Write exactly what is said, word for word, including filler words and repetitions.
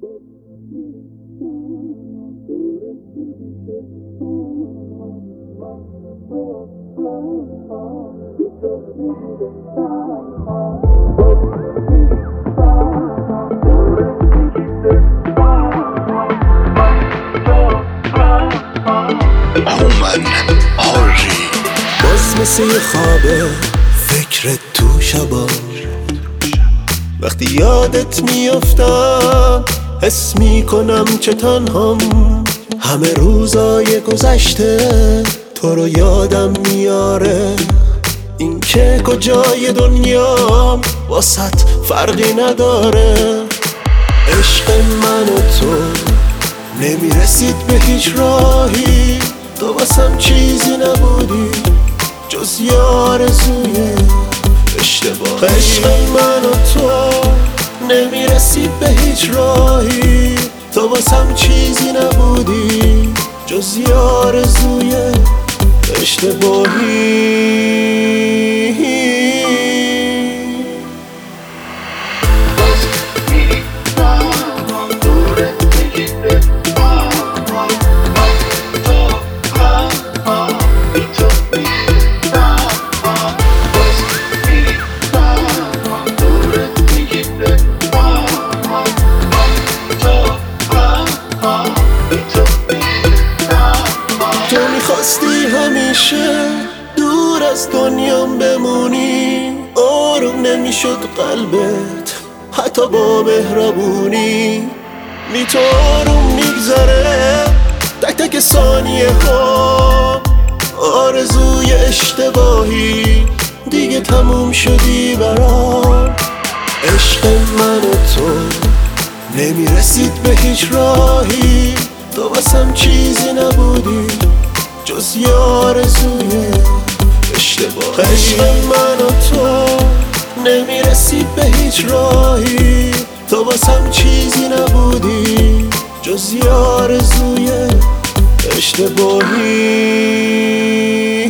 هومن آری باز مثل یه خوابه فکرت تو شبا، وقتی یادت میافتم حس میکنم چه تنهام. همه روزای گذشته تو رو یادم میاره، این که کجای دنیام واسط فرقی نداره. عشق من و تو نمیرسید به هیچ راهی، تو واسم چیزی نبودی جز یه آرزوی اشتباه. عشق من و تو نمیرسید به هیچ راهی، تو واسم چیزی نبودی جز یه آرزوی اشتباهی. تو میخواستی همیشه دور از دنیام بمونی، آروم نمیشد قلبت حتی با مهربونی. بی تو آروم میگذره تک تک ثانیه ها، آرزوی اشتباهی دیگه تموم شدی برام. عشق من و تو نمیرسید به هیچ راهی، تو واسم چیزی نبودی جز یه آرزوی اشتباه. عشق من و تو نمیرسید به هیچ راهی، تو واسم چیزی نبودی جز یه آرزوی اشتباهی.